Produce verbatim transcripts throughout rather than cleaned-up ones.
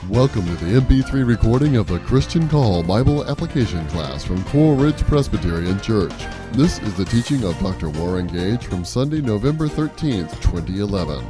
Welcome to the M P three recording of the Christian Call Bible Application Class from Coral Ridge Presbyterian Church. This is the teaching of Doctor Warren Gage from Sunday, November thirteenth, twenty eleven.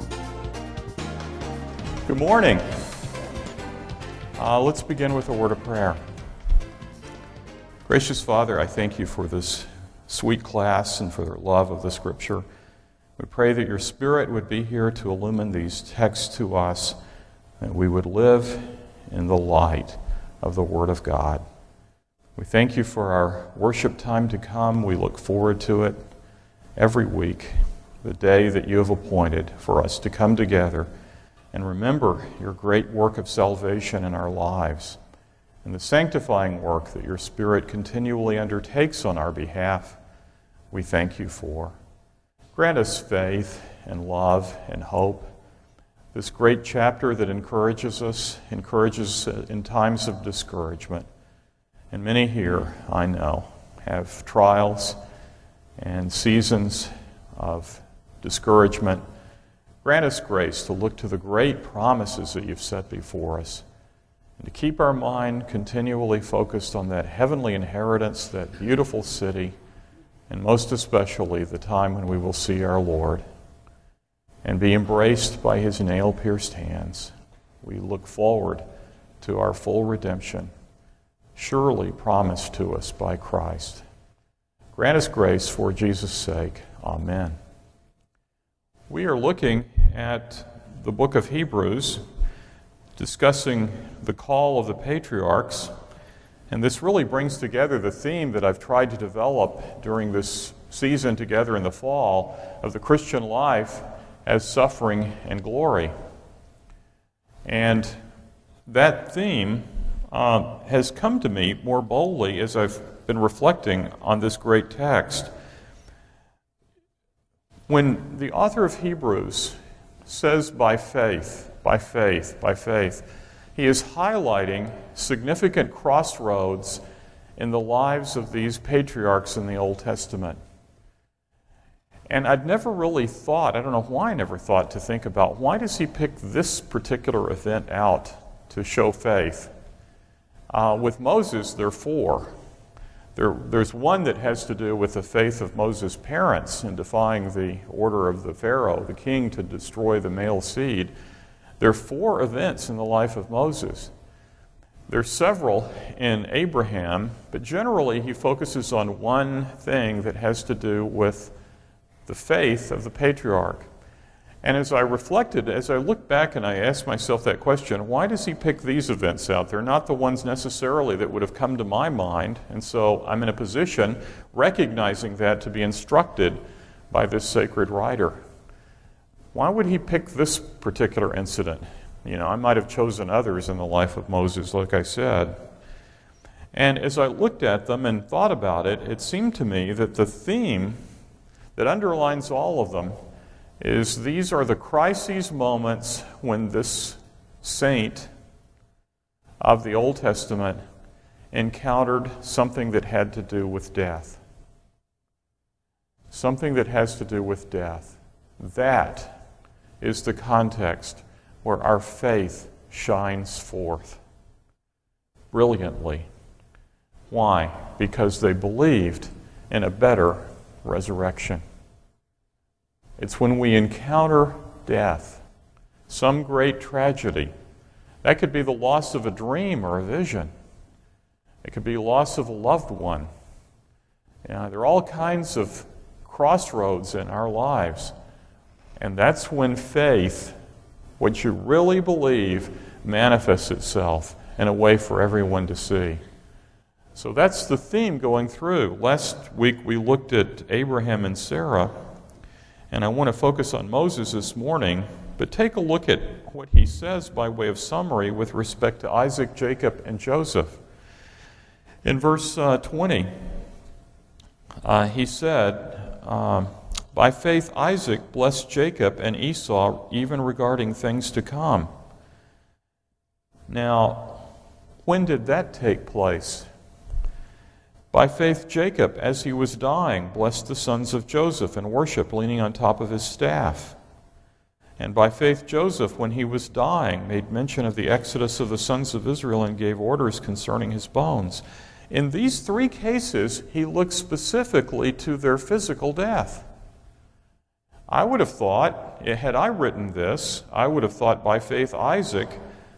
Good morning. Uh, let's begin with a word of prayer. Gracious Father, I thank you for this sweet class and for the love of the Scripture. We pray that your Spirit would be here to illumine these texts to us, that we would live in the light of the Word of God. We thank you for our worship time to come. We look forward to it every week, the day that you have appointed for us to come together and remember your great work of salvation in our lives and the sanctifying work that your Spirit continually undertakes on our behalf. We thank you for. Grant us faith and love and hope. This great chapter that encourages us, encourages in times of discouragement. And many here, I know, have trials and seasons of discouragement. Grant us grace to look to the great promises that you've set before us and to keep our mind continually focused on that heavenly inheritance, that beautiful city, and most especially the time when we will see our Lord and be embraced by his nail-pierced hands. We look forward to our full redemption, surely promised to us by Christ. Grant us grace for Jesus' sake. Amen. We are looking at the book of Hebrews, discussing the call of the patriarchs, and this really brings together the theme that I've tried to develop during this season together in the fall of the Christian life as suffering and glory. And that theme uh, has come to me more boldly as I've been reflecting on this great text. When the author of Hebrews says by faith, by faith, by faith, he is highlighting significant crossroads in the lives of these patriarchs in the Old Testament. And I'd never really thought, I don't know why I never thought to think about, why does he pick this particular event out to show faith? Uh, with Moses, there are four. There, there's one that has to do with the faith of Moses' parents in defying the order of the Pharaoh, the king, to destroy the male seed. There are four events in the life of Moses. There are several in Abraham, but generally he focuses on one thing that has to do with the faith of the patriarch. And as I reflected, as I looked back and I asked myself that question, why does he pick these events out? They're not the ones necessarily that would have come to my mind, and so I'm in a position, recognizing that, to be instructed by this sacred writer. Why would he pick this particular incident? You know, I might have chosen others in the life of Moses, like I said. And as I looked at them and thought about it, it seemed to me that the theme that underlines all of them is these are the crises moments when this saint of the Old Testament encountered something that had to do with death. Something that has to do with death. That is the context where our faith shines forth brilliantly. Why? Because they believed in a better resurrection. It's when we encounter death, some great tragedy. That could be the loss of a dream or a vision. It could be loss of a loved one. You know, there are all kinds of crossroads in our lives. And that's when faith, what you really believe, manifests itself in a way for everyone to see. So that's the theme going through. Last week we looked at Abraham and Sarah, and I want to focus on Moses this morning, but take a look at what he says by way of summary with respect to Isaac, Jacob, and Joseph. In verse uh, twenty, uh, he said, um, by faith Isaac blessed Jacob and Esau even regarding things to come. Now, when did that take place? By faith, Jacob, as he was dying, blessed the sons of Joseph and worshiped, leaning on top of his staff. And by faith, Joseph, when he was dying, made mention of the exodus of the sons of Israel and gave orders concerning his bones. In these three cases, he looks specifically to their physical death. I would have thought, had I written this, I would have thought by faith Isaac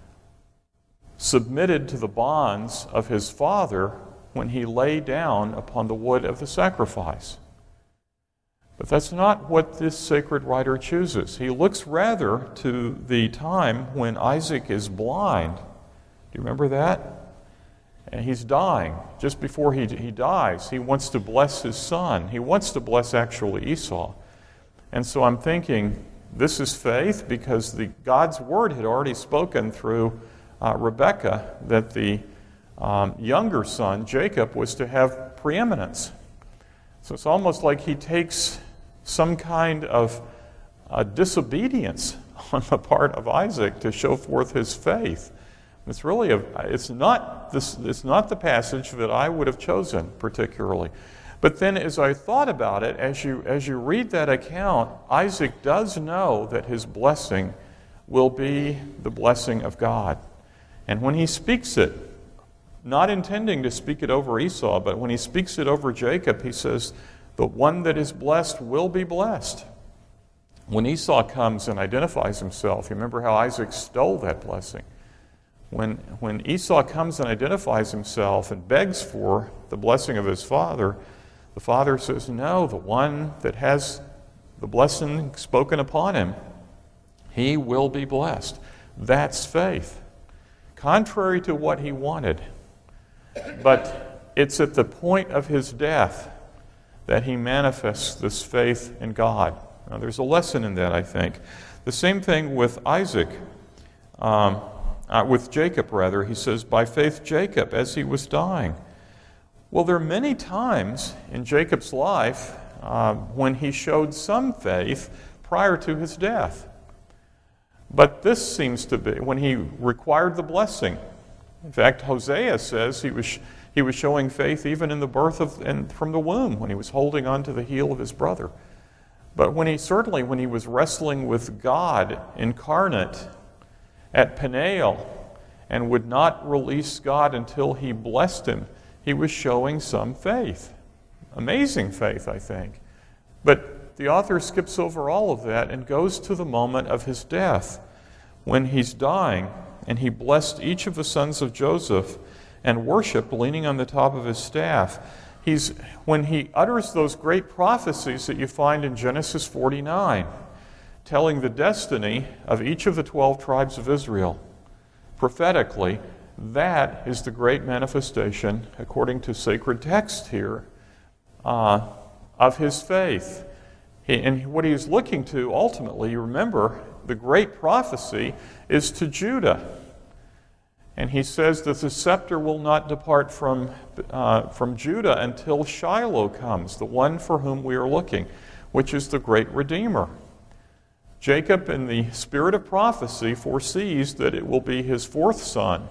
submitted to the bonds of his father when he lay down upon the wood of the sacrifice. But that's not what this sacred writer chooses. He looks rather to the time when Isaac is blind. Do you remember that? And he's dying. Just before he, he dies, he wants to bless his son. He wants to bless actually Esau. And so I'm thinking, this is faith because the God's word had already spoken through uh, Rebekah that the um, younger son, Jacob, was to have preeminence. So it's almost like he takes some kind of uh, disobedience on the part of Isaac to show forth his faith. It's really a, it's not this, it's not the passage that I would have chosen particularly. But then as I thought about it, as you as you read that account, Isaac does know that his blessing will be the blessing of God. And when he speaks it, not intending to speak it over Esau, but when he speaks it over Jacob, he says, the one that is blessed will be blessed. When Esau comes and identifies himself, you remember how Isaac stole that blessing. When, when Esau comes and identifies himself and begs for the blessing of his father, the father says, no, the one that has the blessing spoken upon him, he will be blessed. That's faith. Contrary to what he wanted. But it's at the point of his death that he manifests this faith in God. Now, there's a lesson in that, I think. The same thing with Isaac, um, uh, with Jacob, rather. He says, by faith Jacob, as he was dying. Well, there are many times in Jacob's life uh, when he showed some faith prior to his death. But this seems to be when he required the blessing. In fact, Hosea says he was he was showing faith even in the birth of and from the womb when he was holding on to the heel of his brother. But when he certainly when he was wrestling with God incarnate at Peniel and would not release God until he blessed him, he was showing some faith. Amazing faith, I think. But the author skips over all of that and goes to the moment of his death when he's dying, and he blessed each of the sons of Joseph and worshiped leaning on the top of his staff. He's when he utters those great prophecies that you find in Genesis forty-nine, telling the destiny of each of the twelve tribes of Israel. Prophetically, that is the great manifestation, according to sacred text here, uh, of his faith. He, and what he is looking to, ultimately, you remember, the great prophecy is to Judah. And he says that the scepter will not depart from, uh, from Judah until Shiloh comes, the one for whom we are looking, which is the great Redeemer. Jacob, in the spirit of prophecy, foresees that it will be his fourth son,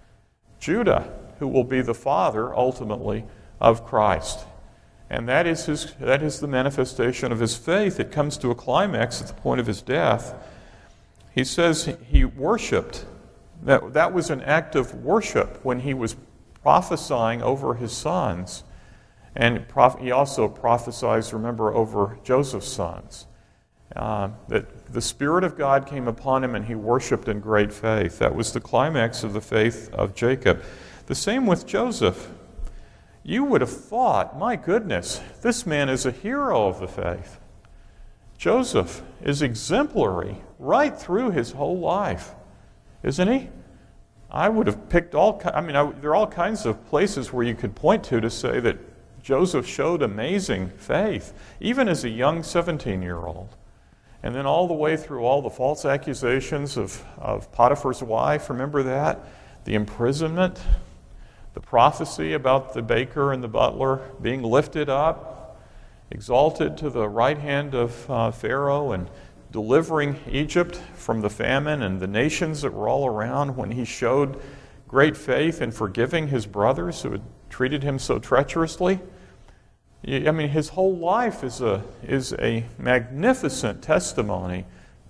Judah, who will be the father, ultimately, of Christ. And that is his, that is the manifestation of his faith. It comes to a climax at the point of his death. He says he worshiped. That, that was an act of worship when he was prophesying over his sons. And prof, he also prophesied, remember, over Joseph's sons. Uh, that the Spirit of God came upon him and he worshiped in great faith. That was the climax of the faith of Jacob. The same with Joseph. You would have thought, my goodness, this man is a hero of the faith. Joseph is exemplary right through his whole life, isn't he? I would have picked all, I mean, I, there are all kinds of places where you could point to to say that Joseph showed amazing faith, even as a young seventeen-year-old. And then all the way through all the false accusations of, of Potiphar's wife, remember that? The imprisonment, the prophecy about the baker and the butler being lifted up, exalted to the right hand of uh, Pharaoh and delivering Egypt from the famine and the nations that were all around when he showed great faith in forgiving his brothers who had treated him so treacherously. I mean, his whole life is a, is a magnificent testimony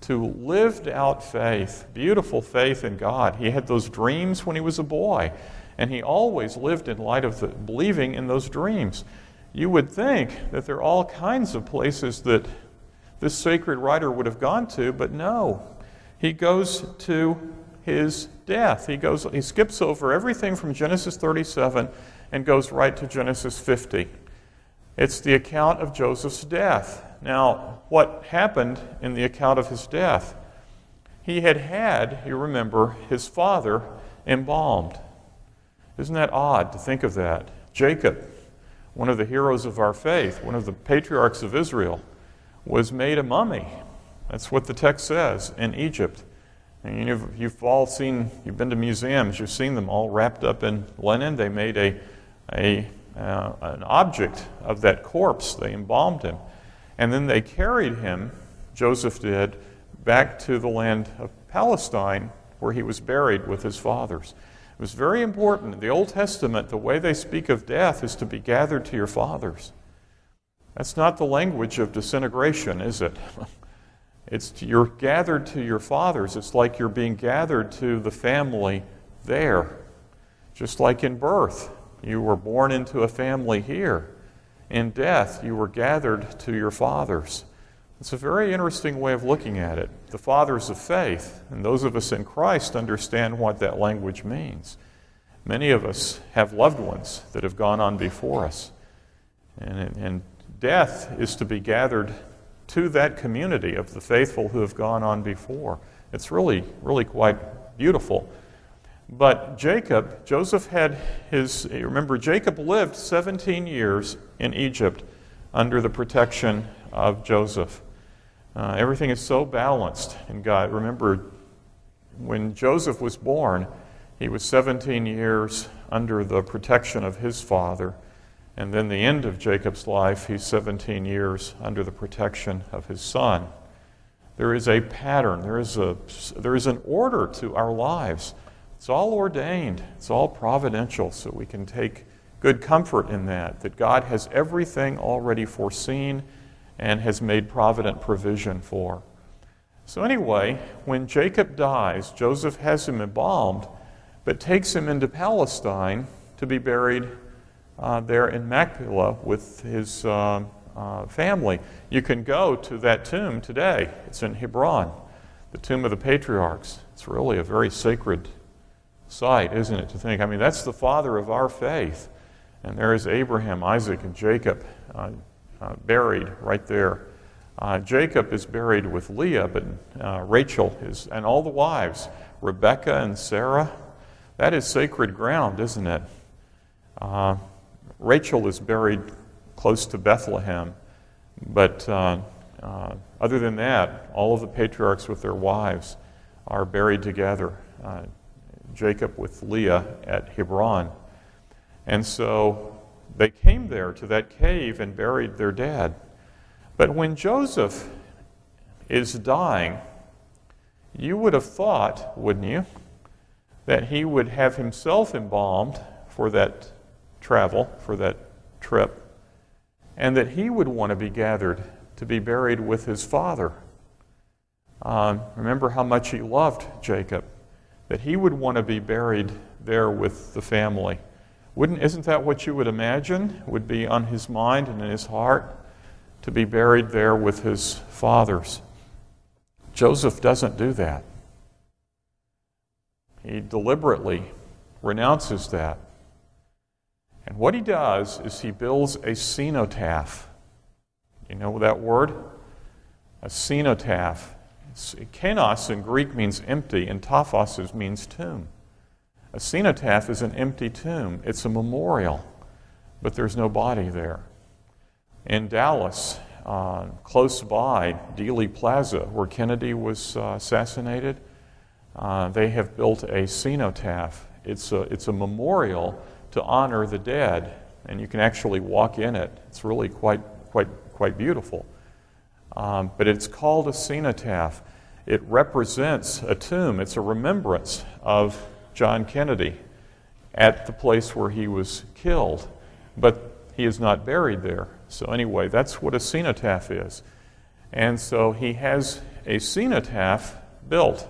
to lived out faith, beautiful faith in God. He had those dreams when he was a boy, and he always lived in light of the, believing in those dreams. You would think that there are all kinds of places that this sacred writer would have gone to, but no. He goes to his death. He goes. He skips over everything from Genesis thirty-seven and goes right to Genesis fifty. It's the account of Joseph's death. Now, what happened in the account of his death? He had had, you remember, his father embalmed. Isn't that odd to think of that? Jacob, one of the heroes of our faith, one of the patriarchs of Israel, was made a mummy. That's what the text says, in Egypt. And you've, you've all seen, you've been to museums, you've seen them all wrapped up in linen. They made a, a uh, an object of that corpse. They embalmed him. And then they carried him, Joseph did, back to the land of Palestine, where he was buried with his fathers. It was very important. In the Old Testament, the way they speak of death is to be gathered to your fathers. That's not the language of disintegration, is it? It's to, you're gathered to your fathers. It's like you're being gathered to the family there. Just like in birth, you were born into a family here. In death, you were gathered to your fathers. It's a very interesting way of looking at it. The fathers of faith, and those of us in Christ, understand what that language means. Many of us have loved ones that have gone on before us. And, and death is to be gathered to that community of the faithful who have gone on before. It's really, really quite beautiful. But Jacob, Joseph had his, remember, Jacob lived seventeen years in Egypt under the protection of Joseph. Uh, everything is so balanced in God. Remember, when Joseph was born, he was seventeen years under the protection of his father. And then the end of Jacob's life, he's seventeen years under the protection of his son. There is a pattern. There is a, there is an order to our lives. It's all ordained. It's all providential, so we can take good comfort in that, that God has everything already foreseen and has made provident provision for. So anyway, when Jacob dies, Joseph has him embalmed, but takes him into Palestine to be buried uh, there in Machpelah with his uh, uh, family. You can go to that tomb today. It's in Hebron, the tomb of the patriarchs. It's really a very sacred sight, isn't it, to think? I mean, that's the father of our faith. And there is Abraham, Isaac, and Jacob uh, uh, buried right there. Uh, Jacob is buried with Leah, but uh, Rachel is, and all the wives, Rebekah and Sarah. That is sacred ground, isn't it? Uh, Rachel is buried close to Bethlehem, but uh, uh, other than that, all of the patriarchs with their wives are buried together. Uh, Jacob with Leah at Hebron. And so they came there to that cave and buried their dad. But when Joseph is dying, you would have thought, wouldn't you, that he would have himself embalmed for that travel, for that trip, and that he would want to be gathered to be buried with his father. Um, remember how much he loved Jacob, that he would want to be buried there with the family. Wouldn't, isn't that what you would imagine would be on his mind and in his heart? To be buried there with his fathers. Joseph doesn't do that. He deliberately renounces that. And what he does is he builds a cenotaph. You know that word? A cenotaph. Kenos in Greek means empty, and taphos means tomb. A cenotaph is an empty tomb. It's a memorial, but there's no body there. In Dallas, uh, close by Dealey Plaza, where Kennedy was uh, assassinated, uh, they have built a cenotaph. It's a, it's a memorial to honor the dead, and you can actually walk in it. It's really quite, quite, quite beautiful. Um, but it's called a cenotaph. It represents a tomb. It's a remembrance of John Kennedy at the place where he was killed. But he is not buried there. So anyway, that's what a cenotaph is. And so he has a cenotaph built.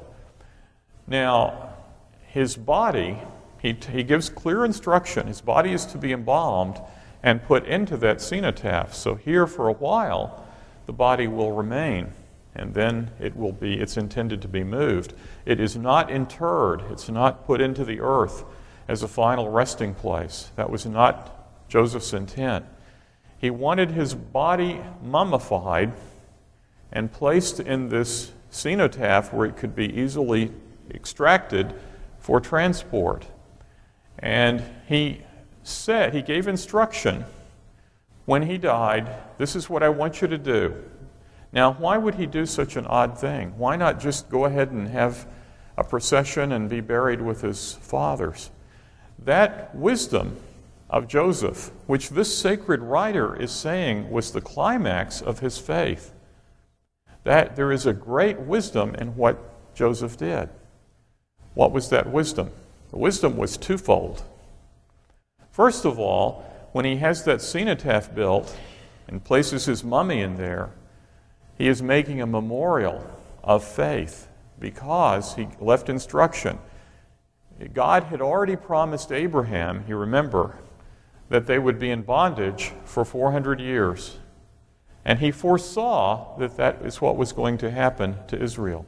Now, his body, he, he gives clear instruction. His body is to be embalmed and put into that cenotaph. So here for a while, the body will remain, and then it will be, it's intended to be moved. It is not interred. It's not put into the earth as a final resting place. That was not Joseph's intent. He wanted his body mummified and placed in this cenotaph where it could be easily extracted for transport. And he said, he gave instruction when he died, this is what I want you to do. Now, why would he do such an odd thing? Why not just go ahead and have a procession and be buried with his fathers? That wisdom of Joseph, which this sacred writer is saying was the climax of his faith, that there is a great wisdom in what Joseph did. What was that wisdom? The wisdom was twofold. First of all, when he has that cenotaph built and places his mummy in there, he is making a memorial of faith because he left instruction. God had already promised Abraham, you remember, that they would be in bondage for four hundred years. And he foresaw that that is what was going to happen to Israel.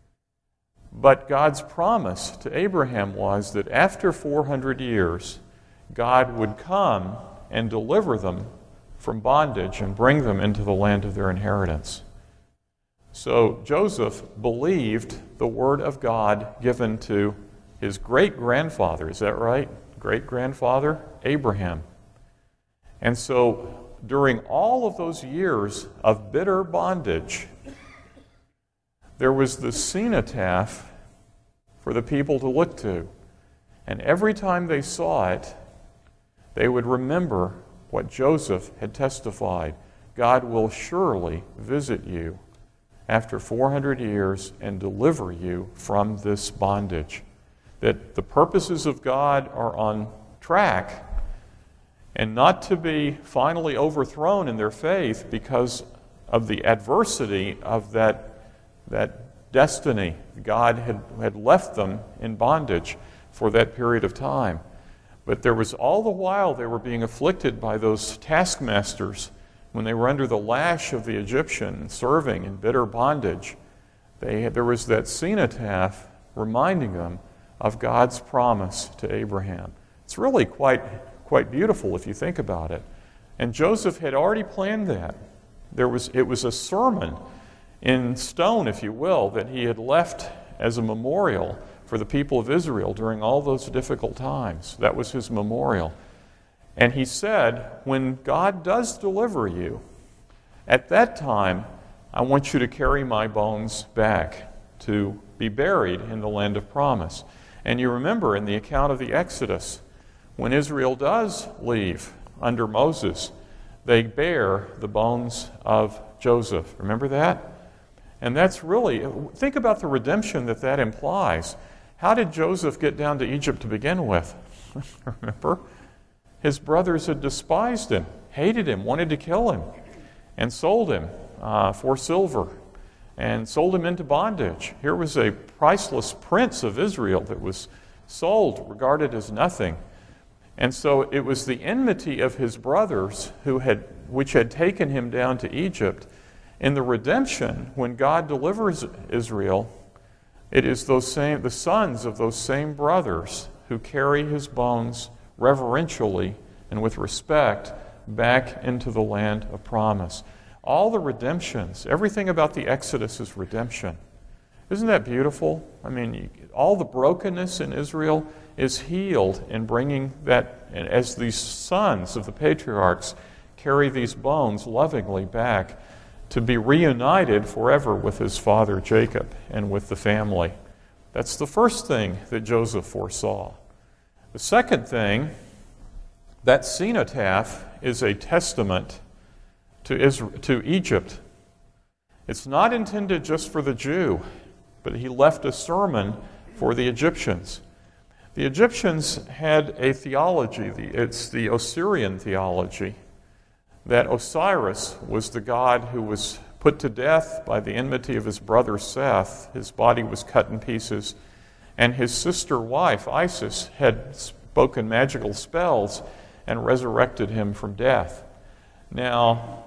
But God's promise to Abraham was that after four hundred years, God would come and deliver them from bondage and bring them into the land of their inheritance. So Joseph believed the word of God given to his great-grandfather, is that right? Great-grandfather, Abraham. And so during all of those years of bitter bondage, there was the cenotaph for the people to look to. And every time they saw it, they would remember what Joseph had testified. God will surely visit you after four hundred years and deliver you from this bondage. That the purposes of God are on track and not to be finally overthrown in their faith because of the adversity of that, that destiny. God had, had left them in bondage for that period of time. But there was all the while they were being afflicted by those taskmasters when they were under the lash of the Egyptian, serving in bitter bondage. They had, there was that cenotaph reminding them of God's promise to Abraham. It's really quite, quite beautiful if you think about it. And Joseph had already planned that. There was, it was a sermon in stone, if you will, that he had left as a memorial for the people of Israel during all those difficult times. That was his memorial. And he said, when God does deliver you, at that time, I want you to carry my bones back to be buried in the land of promise. And you remember in the account of the Exodus, when Israel does leave under Moses, they bear the bones of Joseph. Remember that? And that's really, think about the redemption that that implies. How did Joseph get down to Egypt to begin with? Remember? His brothers had despised him, hated him, wanted to kill him, and sold him uh, for silver, and sold him into bondage. Here was a priceless prince of Israel that was sold, regarded as nothing. And so it was the enmity of his brothers who had, which had taken him down to Egypt. In the redemption, when God delivers Israel, it is those same, the sons of those same brothers who carry his bones reverentially and with respect back into the land of promise. All the redemptions, everything about the Exodus is redemption. Isn't that beautiful? I mean, all the brokenness in Israel is healed in bringing that, as these sons of the patriarchs carry these bones lovingly back to be reunited forever with his father Jacob and with the family. That's the first thing that Joseph foresaw. The second thing, that cenotaph is a testament to Israel, to Egypt. It's not intended just for the Jew, but he left a sermon for the Egyptians. The Egyptians had a theology, it's the Osirian theology, that Osiris was the god who was put to death by the enmity of his brother Seth. His body was cut in pieces, and his sister wife, Isis, had spoken magical spells and resurrected him from death. Now,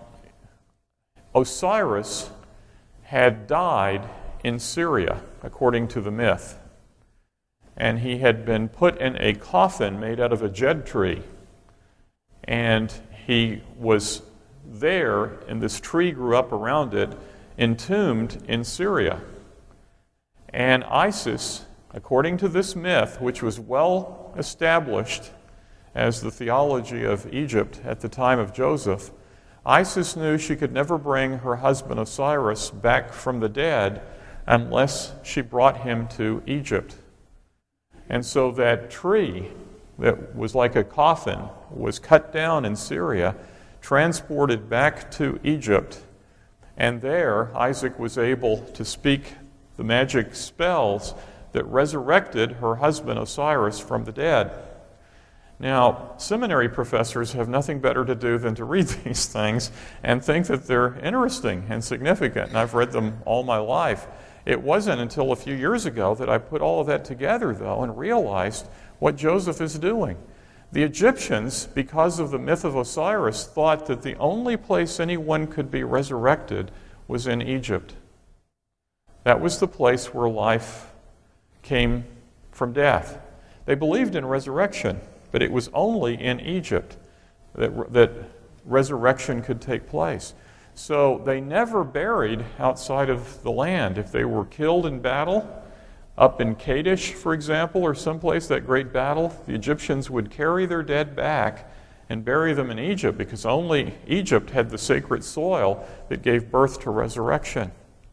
Osiris had died in Syria, according to the myth, and he had been put in a coffin made out of a jed tree, and he was there, and this tree grew up around it, entombed in Syria. And Isis, according to this myth, which was well established as the theology of Egypt at the time of Joseph, Isis knew she could never bring her husband Osiris back from the dead unless she brought him to Egypt. And so that tree that was like a coffin was cut down in Syria, transported back to Egypt, and there Isaac was able to speak the magic spells that resurrected her husband Osiris from the dead. Now, seminary professors have nothing better to do than to read these things and think that they're interesting and significant, and I've read them all my life. It wasn't until a few years ago that I put all of that together, though, and realized what Joseph is doing. The Egyptians, because of the myth of Osiris, thought that the only place anyone could be resurrected was in Egypt. That was the place where life came from death. They believed in resurrection, but it was only in Egypt that, that resurrection could take place. So they never buried outside of the land. If they were killed in battle, up in Kadesh, for example, or someplace, that great battle, the Egyptians would carry their dead back and bury them in Egypt, because only Egypt had the sacred soil that gave birth to resurrection.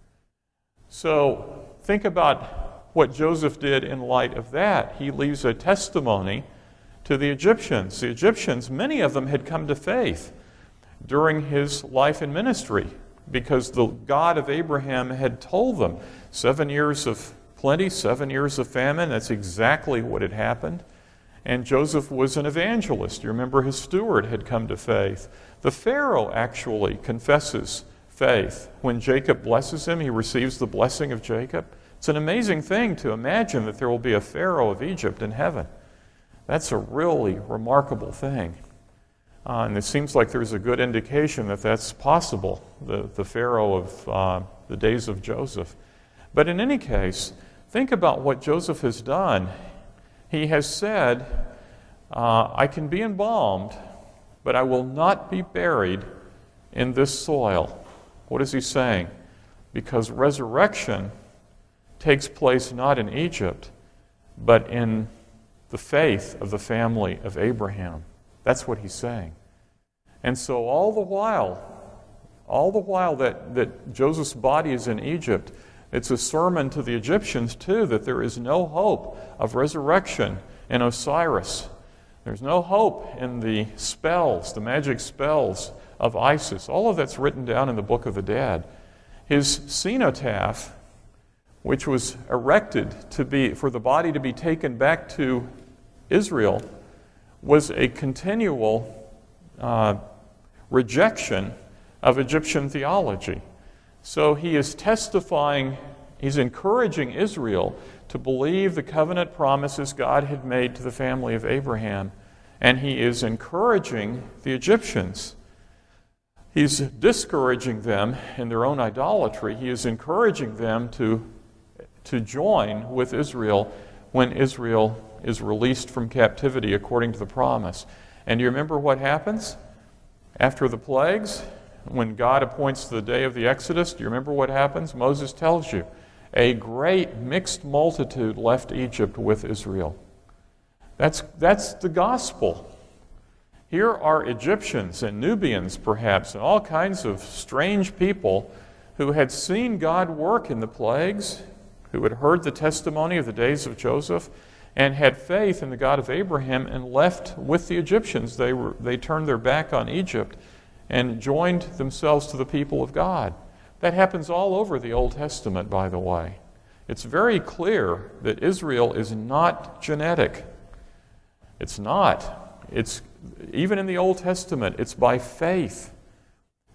So think about what Joseph did in light of that. He leaves a testimony to the Egyptians. The Egyptians, many of them had come to faith during his life and ministry, because the God of Abraham had told them seven years of plenty, seven years of famine. That's exactly what had happened. And Joseph was an evangelist. You remember his steward had come to faith. The Pharaoh actually confesses faith. When Jacob blesses him, he receives the blessing of Jacob. It's an amazing thing to imagine that there will be a Pharaoh of Egypt in heaven. That's a really remarkable thing. Uh, and it seems like there's a good indication that that's possible, the, the Pharaoh of uh, the days of Joseph. But in any case, think about what Joseph has done. He has said, uh, I can be embalmed, but I will not be buried in this soil. What is he saying? Because resurrection takes place not in Egypt, but in the faith of the family of Abraham. That's what he's saying. And so all the while, all the while that, that Joseph's body is in Egypt, it's a sermon to the Egyptians, too, that there is no hope of resurrection in Osiris. There's no hope in the spells, the magic spells of Isis. All of that's written down in the Book of the Dead. His cenotaph, which was erected to be for the body to be taken back to Israel, was a continual uh, rejection of Egyptian theology. So he is testifying, he's encouraging Israel to believe the covenant promises God had made to the family of Abraham, and he is encouraging the Egyptians. He's discouraging them in their own idolatry. He is encouraging them to, to join with Israel when Israel is released from captivity according to the promise. And do you remember what happens after the plagues? When God appoints the day of the Exodus, do you remember what happens? Moses tells you, a great mixed multitude left Egypt with Israel. That's, that's the gospel. Here are Egyptians and Nubians, perhaps, and all kinds of strange people who had seen God work in the plagues, who had heard the testimony of the days of Joseph, and had faith in the God of Abraham, and left with the Egyptians. They were, they turned their back on Egypt and joined themselves to the people of God. That happens all over the Old Testament, by the way. It's very clear that Israel is not genetic. It's not. It's even in the Old Testament, it's by faith.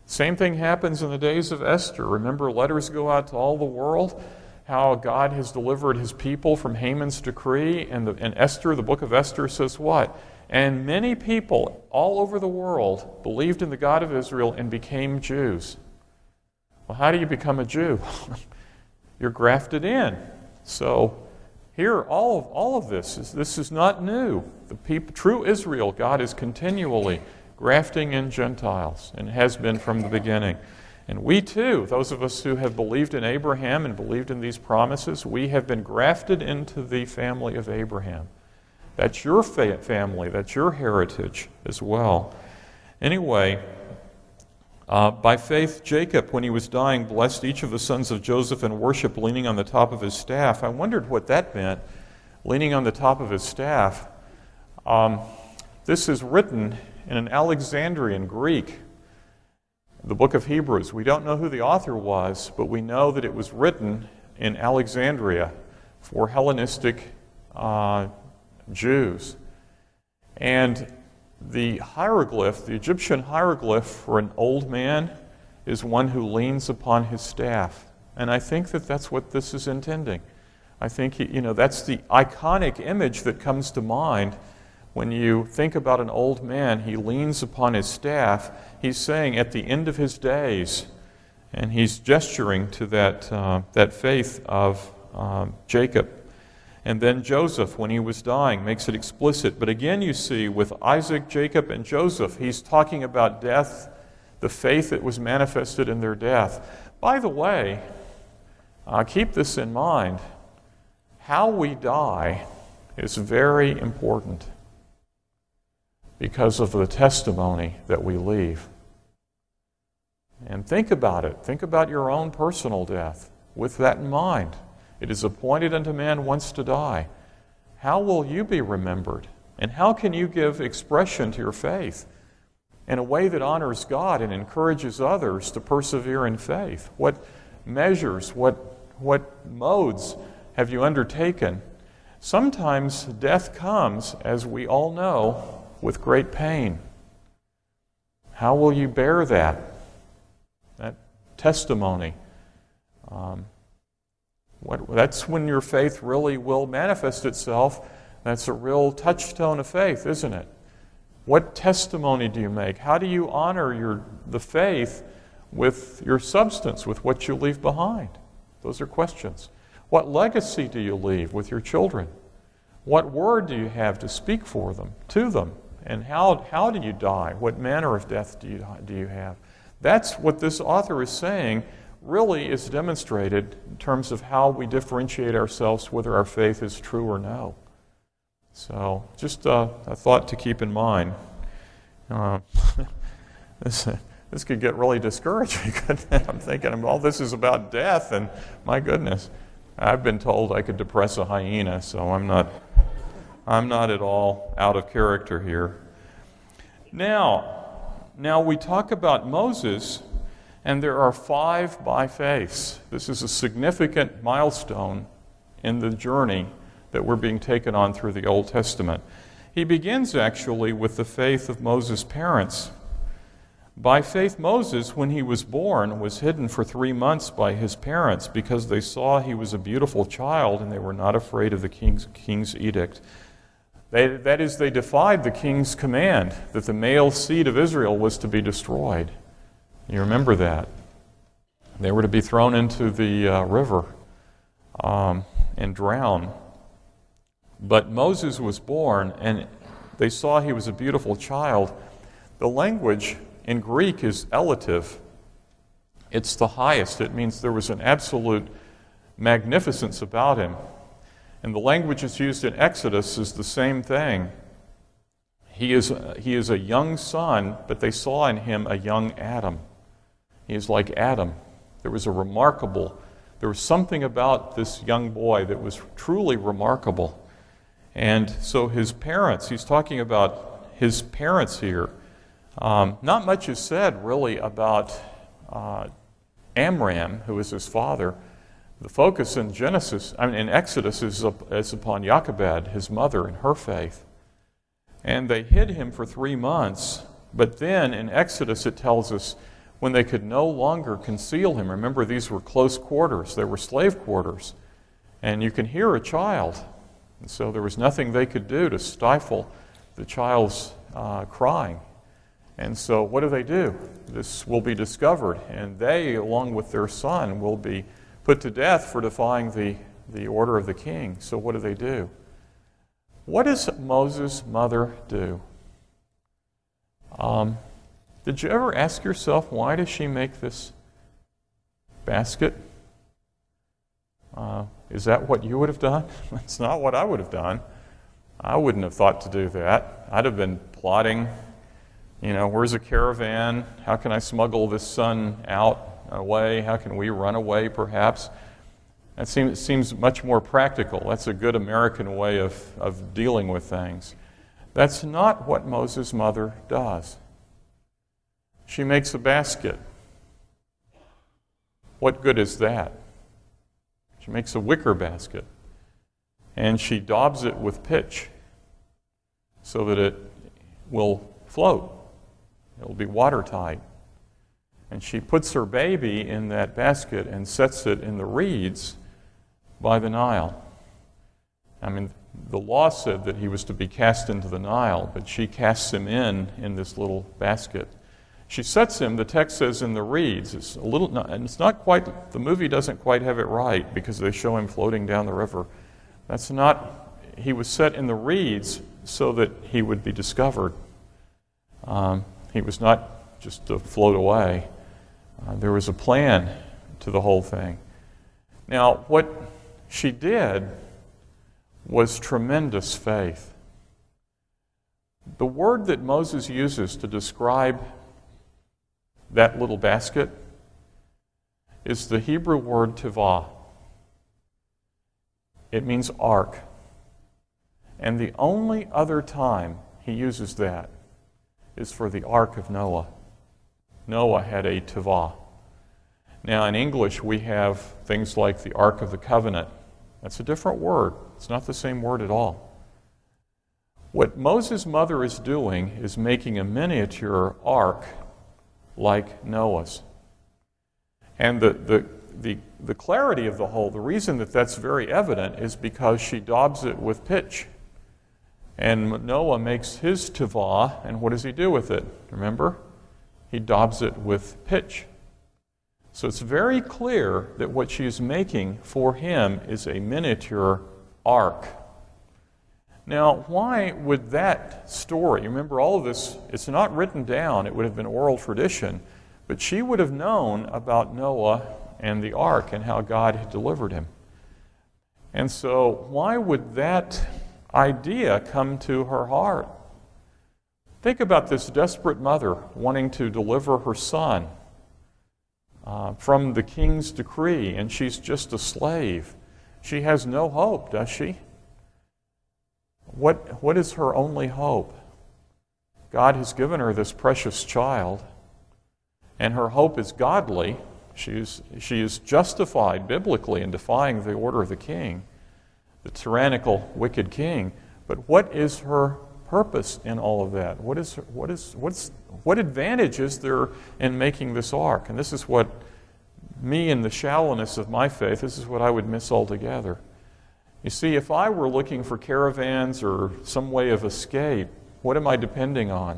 Same thing happens in the days of Esther. Remember, letters go out to all the world, how God has delivered his people from Haman's decree. And, the, and Esther, the book of Esther, says what? And many people all over the world believed in the God of Israel and became Jews. Well, how do you become a Jew? You're grafted in. So here, all of, all of this, is, this is not new. The people, true Israel, God is continually grafting in Gentiles, and has been from the beginning. And we too, those of us who have believed in Abraham and believed in these promises, we have been grafted into the family of Abraham. That's your fa- family, that's your heritage as well. Anyway, uh, by faith, Jacob, when he was dying, blessed each of the sons of Joseph and worshiped, leaning on the top of his staff. I wondered what that meant, leaning on the top of his staff. Um, this is written in an Alexandrian Greek, the book of Hebrews. We don't know who the author was, but we know that it was written in Alexandria for Hellenistic uh, Jews. And the hieroglyph, the Egyptian hieroglyph for an old man, is one who leans upon his staff. And I think that that's what this is intending. I think, you know, that's the iconic image that comes to mind when you think about an old man. He leans upon his staff. He's saying at the end of his days, and he's gesturing to that, uh, that faith of um, Jacob. And then Joseph, when he was dying, makes it explicit. But again, you see, with Isaac, Jacob, and Joseph, he's talking about death, the faith that was manifested in their death. By the way, uh, keep this in mind. How we die is very important, because of the testimony that we leave. And think about it. Think about your own personal death with that in mind. It is appointed unto man once to die. How will you be remembered? And how can you give expression to your faith in a way that honors God and encourages others to persevere in faith? What measures, what, what modes have you undertaken? Sometimes death comes, as we all know, with great pain. How will you bear that? That testimony. Um, what, that's when your faith really will manifest itself. That's a real touchstone of faith, isn't it? What testimony do you make? How do you honor your the faith with your substance, with what you leave behind? Those are questions. What legacy do you leave with your children? What word do you have to speak for them, to them? And how, how do you die? What manner of death do you, do you have? That's what this author is saying, really is demonstrated in terms of how we differentiate ourselves, whether our faith is true or no. So, just uh, a thought to keep in mind. Uh, this, this could get really discouraging. I'm thinking, well, this is about death, and my goodness, I've been told I could depress a hyena, so I'm not... I'm not at all out of character here. Now, now we talk about Moses, and there are five by faiths. This is a significant milestone in the journey that we're being taken on through the Old Testament. He begins actually with the faith of Moses' parents. By faith, Moses, when he was born, was hidden for three months by his parents because they saw he was a beautiful child and they were not afraid of the king's, king's edict. They, that is, they defied the king's command that the male seed of Israel was to be destroyed. You remember that. They were to be thrown into the uh, river um, and drowned. But Moses was born, and they saw he was a beautiful child. The language in Greek is elative. It's the highest. It means there was an absolute magnificence about him. And the language that's used in Exodus is the same thing. He is, he is a young son, but they saw in him a young Adam. He is like Adam. There was a remarkable, there was something about this young boy that was truly remarkable. And so his parents, he's talking about his parents here. Um, not much is said really about uh, Amram, who is his father. The focus in Genesis, I mean in Exodus, is, up, is upon Jochebed, his mother, and her faith. And they hid him for three months, but then in Exodus it tells us when they could no longer conceal him. Remember, these were close quarters. They were slave quarters. And you can hear a child. And so there was nothing they could do to stifle the child's uh, crying. And so what do they do? This will be discovered, and they, along with their son, will be put to death for defying the, the order of the king. So what do they do? What does Moses' mother do? Um, did you ever ask yourself, why does she make this basket? Uh, is that what you would have done? That's not what I would have done. I wouldn't have thought to do that. I'd have been plotting, you know, where's a caravan? How can I smuggle this son out, away? How can we run away, perhaps? That seems, seems much more practical. That's a good American way of, of dealing with things. That's not what Moses' mother does. She makes a basket. What good is that? She makes a wicker basket, and she daubs it with pitch so that it will float. It will be watertight. And she puts her baby in that basket and sets it in the reeds by the Nile. I mean, the law said that he was to be cast into the Nile, but she casts him in in this little basket. She sets him, the text says, in the reeds. It's a little, and it's not quite, the movie doesn't quite have it right because they show him floating down the river. That's not, he was set in the reeds so that he would be discovered. Um, he was not just to float away. Uh, there was a plan to the whole thing. Now, what she did was tremendous faith. The word that Moses uses to describe that little basket is the Hebrew word tivah. It means ark. And the only other time he uses that is for the ark of Noah. Noah had a tivah. Now, in English, we have things like the Ark of the Covenant. That's a different word. It's not the same word at all. What Moses' mother is doing is making a miniature ark like Noah's. And the, the, the, the clarity of the whole, the reason that that's very evident is because she daubs it with pitch. And Noah makes his tivah, and what does he do with it? Remember? He daubs it with pitch. So it's very clear that what she is making for him is a miniature ark. Now, why would that story, remember all of this, it's not written down, it would have been oral tradition, but she would have known about Noah and the ark and how God had delivered him. And so, why would that idea come to her heart? Think about this desperate mother wanting to deliver her son uh, from the king's decree, and she's just a slave. She has no hope, does she? What, what is her only hope? God has given her this precious child, and her hope is godly. She is, she is justified biblically in defying the order of the king, the tyrannical, wicked king. But what is her purpose in all of that? What is, what is, what's, what advantage is there in making this ark? And this is what me, in the shallowness of my faith, this is what I would miss altogether. You see, if I were looking for caravans or some way of escape, what am I depending on?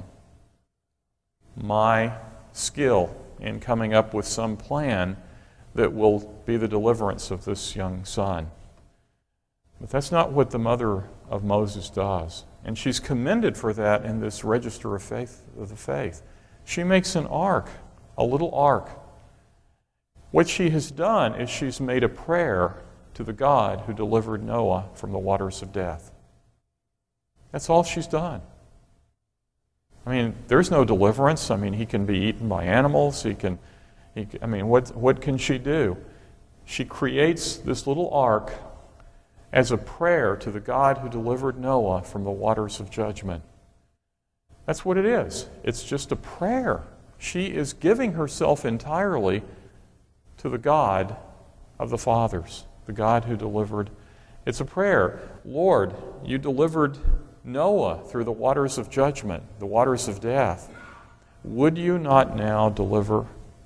My skill in coming up with some plan that will be the deliverance of this young son. But that's not what the mother of Moses does. And she's commended for that in this register of faith of the faith. She makes an ark, a little ark. What she has done is she's made a prayer to the God who delivered Noah from the waters of death. That's all she's done. I mean, there's no deliverance. I mean, he can be eaten by animals. He can, he, I mean, what, what can she do? She creates this little ark as a prayer to the God who delivered Noah from the waters of judgment. That's what it is. It's just a prayer. She is giving herself entirely to the God of the fathers, the God who delivered. It's a prayer. Lord, you delivered Noah through the waters of judgment, the waters of death. Would you not now deliver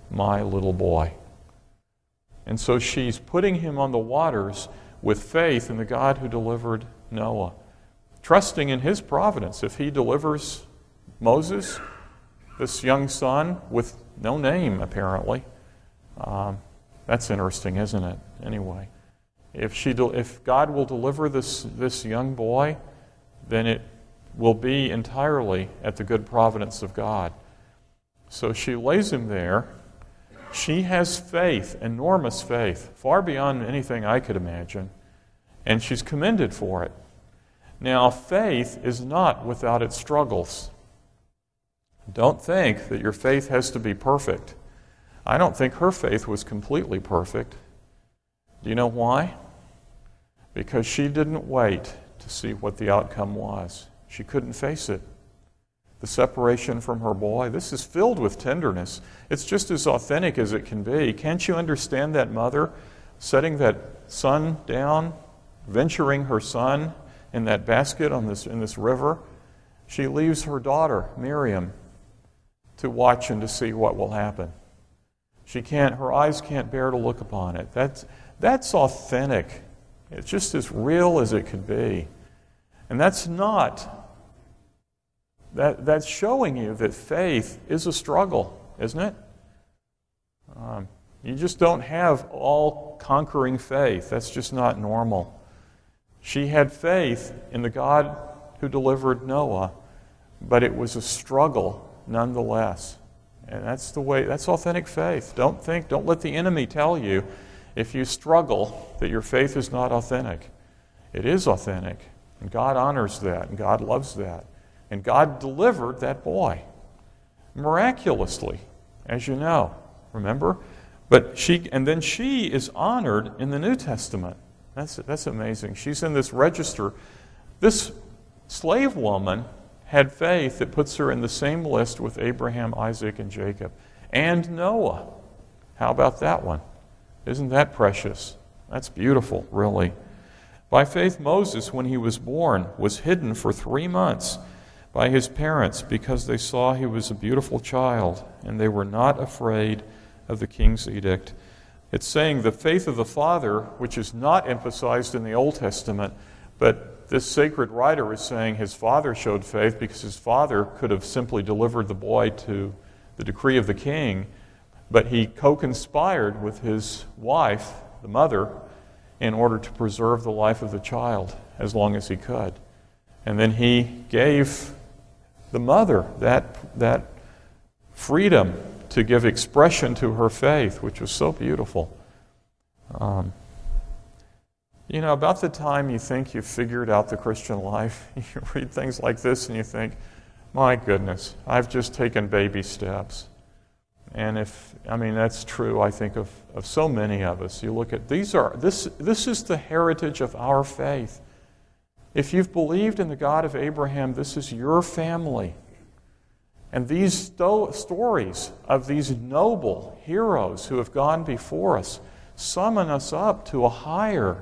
my little boy. And so she's putting him on the waters with faith in the God who delivered Noah, trusting in his providence. If he delivers Moses, this young son with no name apparently, um, that's interesting, isn't it? Anyway, if she, de- if God will deliver this this young boy, then it will be entirely at the good providence of God. So she lays him there. She has faith, enormous faith, far beyond anything I could imagine, and she's commended for it. Now, faith is not without its struggles. Don't think that your faith has to be perfect. I don't think her faith was completely perfect. Do you know why? Because she didn't wait to see what the outcome was. She couldn't face it. The separation from her boy, this is filled with tenderness. It's just as authentic as it can be. Can't you understand that mother setting that son down, venturing her son in that basket on this in this river? She leaves her daughter, Miriam, to watch and to see what will happen. She can't, her eyes can't bear to look upon it. That's, that's authentic. It's just as real as it could be. And that's not, that, that's showing you that faith is a struggle, isn't it? Um, you just don't have all-conquering faith. That's just not normal. She had faith in the God who delivered Noah, but it was a struggle nonetheless. And that's the way, that's authentic faith. Don't think, don't let the enemy tell you if you struggle that your faith is not authentic. It is authentic. And God honors that, and God loves that. And God delivered that boy miraculously, as you know. Remember? But she, and then she is honored in the New Testament. That's, that's amazing. She's in this register. This slave woman had faith that puts her in the same list with Abraham, Isaac, and Jacob. And Noah. How about that one? Isn't that precious? That's beautiful, really. By faith, Moses, when he was born, was hidden for three months by his parents because they saw he was a beautiful child, and they were not afraid of the king's edict. It's saying the faith of the father, which is not emphasized in the Old Testament, but this sacred writer is saying his father showed faith because his father could have simply delivered the boy to the decree of the king, but he co-conspired with his wife, the mother, in order to preserve the life of the child as long as he could. And then he gave the mother that, that freedom to give expression to her faith, which was so beautiful. Um, you know, about the time you think you've figured out the Christian life, you read things like this and you think, my goodness, I've just taken baby steps. And if, I mean, that's true, I think, of, of so many of us. You look at, these are, this, this is the heritage of our faith. If you've believed in the God of Abraham, this is your family. And these sto- stories of these noble heroes who have gone before us summon us up to a higher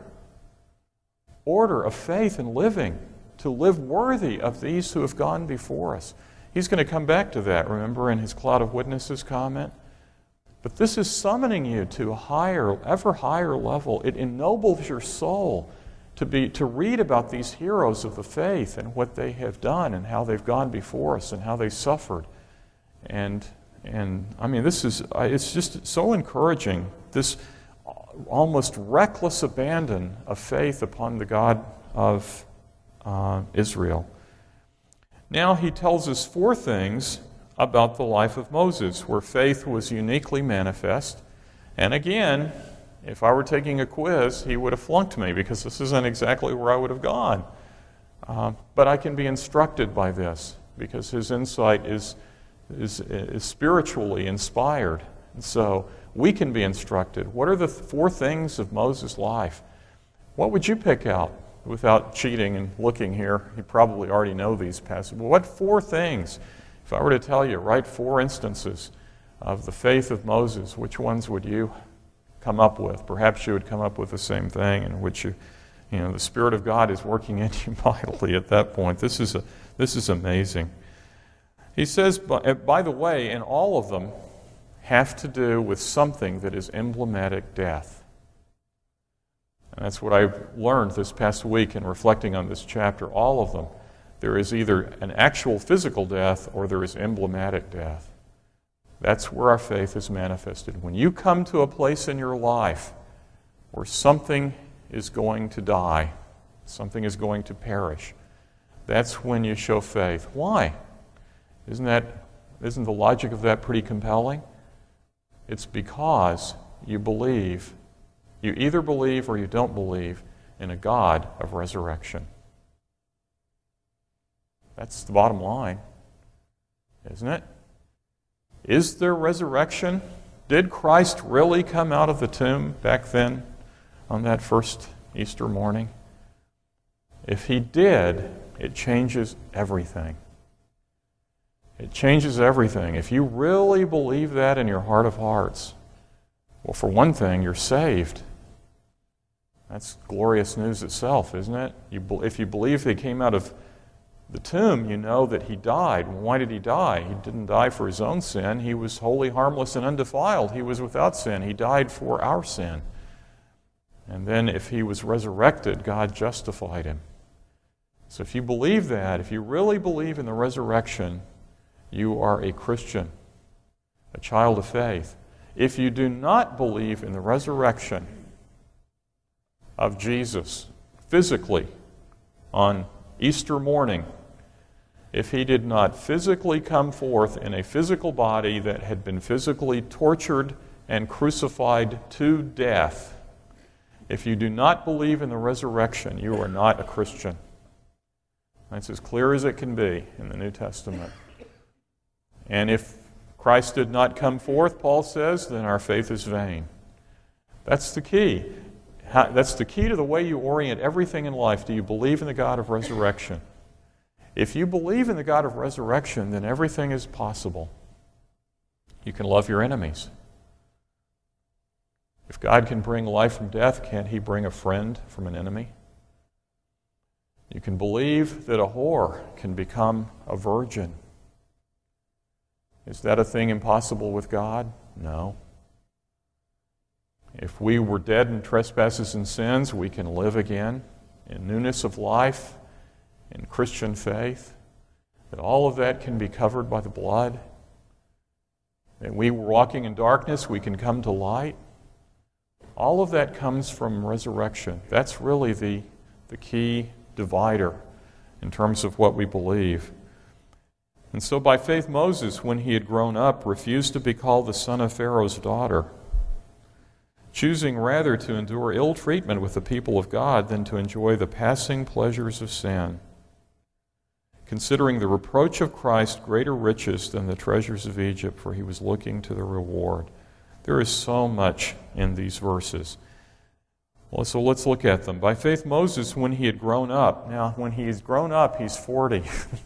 order of faith and living, to live worthy of these who have gone before us. He's going to come back to that, remember, in his cloud of witnesses comment. But this is summoning you to a higher, ever higher level. It ennobles your soul to be to read about these heroes of the faith and what they have done and how they've gone before us and how they suffered. And and I mean, this is it's just so encouraging. This almost reckless abandon of faith upon the God of uh, Israel. Now he tells us four things about the life of Moses, where faith was uniquely manifest. And again, if I were taking a quiz, he would have flunked me because this isn't exactly where I would have gone. Uh, but I can be instructed by this because his insight is, is, is spiritually inspired. And so we can be instructed. What are the four things of Moses' life? What would you pick out? Without cheating and looking here, you probably already know these passages. What four things, if I were to tell you, write four instances of the faith of Moses, which ones would you come up with? Perhaps you would come up with the same thing in which you, you know, the Spirit of God is working in you mightily at that point. This is a, this is amazing. He says, by, by the way, in all of them, have to do with something that is emblematic death. And that's what I've learned this past week in reflecting on this chapter, all of them. There is either an actual physical death or there is emblematic death. That's where our faith is manifested. When you come to a place in your life where something is going to die, something is going to perish, that's when you show faith. Why? Isn't that, isn't the logic of that pretty compelling? It's because you believe, you either believe or you don't believe in a God of resurrection. That's the bottom line, isn't it? Is there resurrection? Did Christ really come out of the tomb back then on that first Easter morning? If he did, it changes everything. It changes everything. If you really believe that in your heart of hearts, well, for one thing, you're saved. That's glorious news itself, isn't it? You, if you believe he came out of the tomb, you know that he died. Why did he die? He didn't die for his own sin. He was wholly harmless and undefiled. He was without sin. He died for our sin. And then if he was resurrected, God justified him. So if you believe that, if you really believe in the resurrection, you are a Christian, a child of faith. If you do not believe in the resurrection of Jesus physically on Easter morning, if he did not physically come forth in a physical body that had been physically tortured and crucified to death, if you do not believe in the resurrection, you are not a Christian. That's as clear as it can be in the New Testament. And if Christ did not come forth, Paul says, then our faith is vain. That's the key. That's the key to the way you orient everything in life. Do you believe in the God of resurrection? If you believe in the God of resurrection, then everything is possible. You can love your enemies. If God can bring life from death, can't he bring a friend from an enemy? You can believe that a whore can become a virgin. Is that a thing impossible with God? No. If we were dead in trespasses and sins, we can live again in newness of life, in Christian faith. That all of that can be covered by the blood. That we were walking in darkness, we can come to light. All of that comes from resurrection. That's really the, the key divider in terms of what we believe. And so by faith, Moses, when he had grown up, refused to be called the son of Pharaoh's daughter, choosing rather to endure ill treatment with the people of God than to enjoy the passing pleasures of sin, considering the reproach of Christ greater riches than the treasures of Egypt, for he was looking to the reward. There is so much in these verses. Well, so let's look at them. By faith, Moses, when he had grown up, now when he's grown up, he's forty.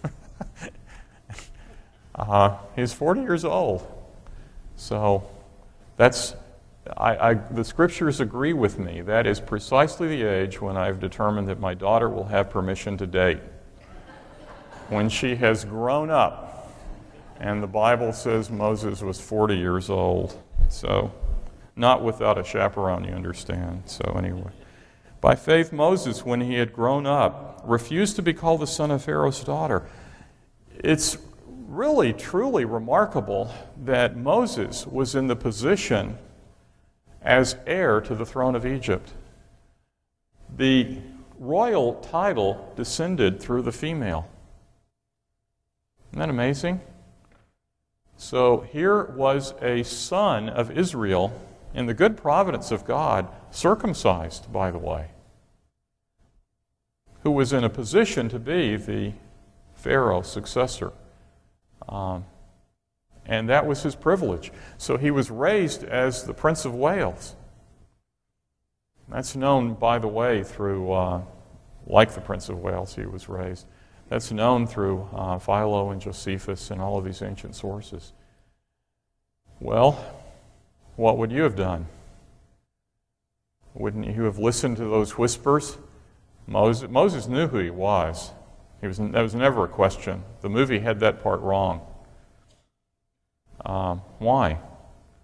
uh, he's forty years old. So that's, I, I, the scriptures agree with me. That is precisely the age when I've determined that my daughter will have permission to date. When she has grown up. And the Bible says Moses was forty years old. So, not without a chaperone, you understand. So anyway, by faith, Moses, when he had grown up, refused to be called the son of Pharaoh's daughter. It's really, truly remarkable that Moses was in the position as heir to the throne of Egypt. The royal title descended through the female. Isn't that amazing? So here was a son of Israel, in the good providence of God, circumcised, by the way, who was in a position to be the Pharaoh successor. Um, and that was his privilege. So he was raised as the Prince of Wales. That's known, by the way, through, uh, like the Prince of Wales, he was raised. That's known through uh, Philo and Josephus and all of these ancient sources. Well, what would you have done? Wouldn't you have listened to those whispers? Moses, Moses knew who he was. He was. That was never a question. The movie had that part wrong. Um, why?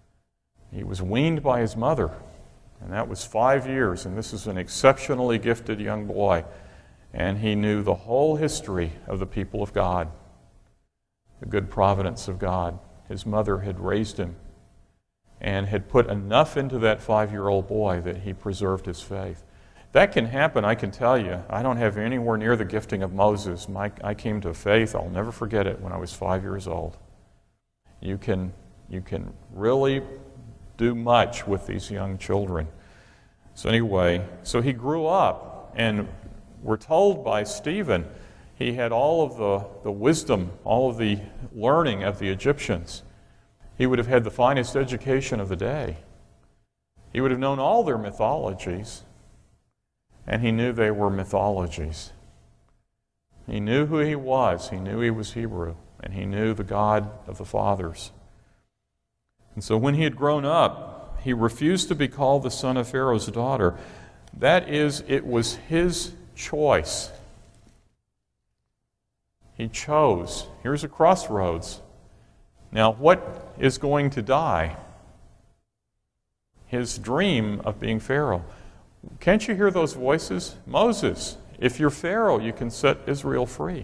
He was weaned by his mother, and that was five years, and this is an exceptionally gifted young boy. And he knew the whole history of the people of God, the good providence of God. His mother had raised him and had put enough into that five-year-old boy that he preserved his faith. That can happen, I can tell you. I don't have anywhere near the gifting of Moses. My, I came to faith, I'll never forget it, when I was five years old. You can, you can really do much with these young children. So anyway, so he grew up, and we're told by Stephen he had all of the, the wisdom, all of the learning of the Egyptians. He would have had the finest education of the day. He would have known all their mythologies, and he knew they were mythologies. He knew who he was. He knew he was Hebrew, and he knew the God of the fathers. And so when he had grown up, he refused to be called the son of Pharaoh's daughter. That is, it was his choice. He chose. Here's a crossroads. Now, what is going to die? His dream of being Pharaoh. Can't you hear those voices? Moses, if you're Pharaoh, you can set Israel free.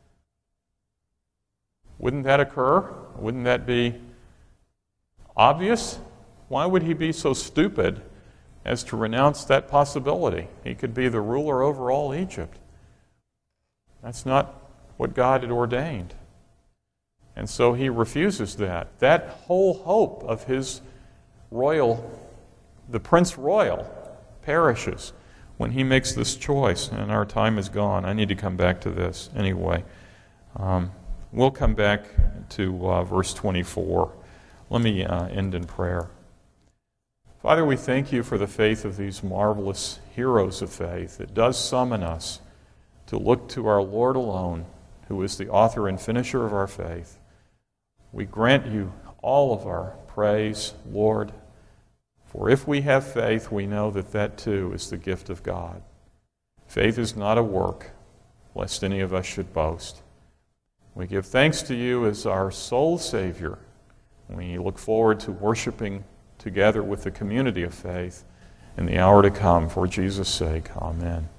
Wouldn't that occur? Wouldn't that be obvious? Why would he be so stupid as to renounce that possibility? He could be the ruler over all Egypt. That's not what God had ordained. And so he refuses that. That whole hope of his royal, the Prince Royal, perishes when he makes this choice, and our time is gone. I need to come back to this anyway. Um, we'll come back to uh, verse twenty-four. Let me uh, end in prayer. Father, we thank you for the faith of these marvelous heroes of faith. It does summon us to look to our Lord alone, who is the author and finisher of our faith. We grant you all of our praise, Lord, for if we have faith, we know that that too is the gift of God. Faith is not a work, lest any of us should boast. We give thanks to you as our sole Savior. We look forward to worshiping together with the community of faith in the hour to come. For Jesus' sake, amen.